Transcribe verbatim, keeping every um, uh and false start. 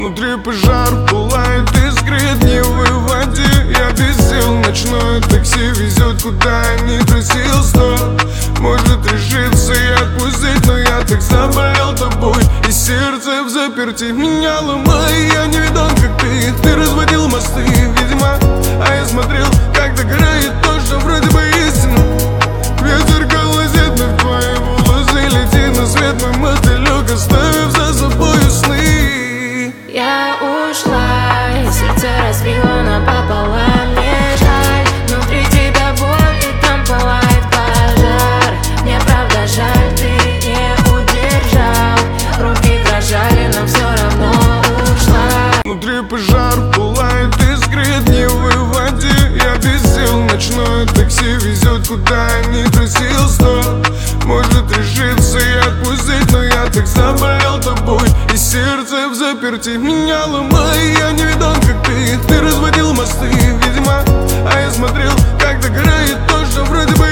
Внутри пожар пылает, искрит, не выводи. Я без сил, ночное такси везет, куда я не просил. Сто может решиться и отпустить, но я так заболел тобой, и сердце в заперти меня ломай. Я не видон, как ты, ты разводил мосты, видимо. А я смотрел, как догорает то, что вроде бы истина. Ветер колосит в твои волосы, лети на свет мой мотылек, оставив за собой сны. Я ушла, и сердце разбила напополам. Мне жаль, внутри тебя боль, и там пылает пожар. Мне правда жаль, ты не удержал, руки дрожали, но все равно ушла. Внутри пожар пылает, искрит, не выводи. Я без сил, ночное такси везет, куда я не просил. Сто может решиться и отпустить, но я так заболел тобой, и сердце в заперти меня ломай. Я не видон, как ты, ты разводил мосты, видимо. А я смотрел, как догорает то, что вроде бы